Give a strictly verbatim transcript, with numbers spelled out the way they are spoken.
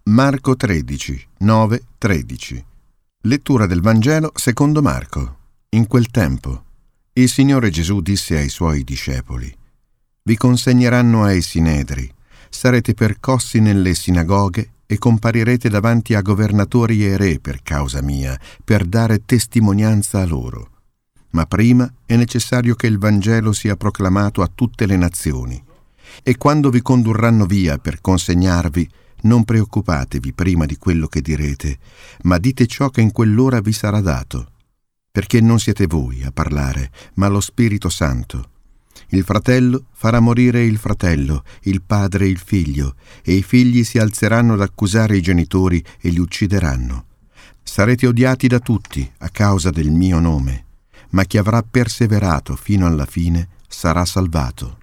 Marco tredici, nove tredici. Lettura del Vangelo secondo Marco. In quel tempo, il Signore Gesù disse ai Suoi discepoli: «Vi consegneranno ai sinedri, sarete percossi nelle sinagoghe e comparirete davanti a governatori e re per causa mia, per dare testimonianza a loro. Ma prima è necessario che il Vangelo sia proclamato a tutte le nazioni. E quando vi condurranno via per consegnarvi, non preoccupatevi prima di quello che direte, ma dite ciò che in quell'ora vi sarà dato, perché non siete voi a parlare, ma lo Spirito Santo. Il fratello farà morire il fratello, il padre il figlio, e i figli si alzeranno ad accusare i genitori e li uccideranno. Sarete odiati da tutti a causa del mio nome, ma chi avrà perseverato fino alla fine sarà salvato.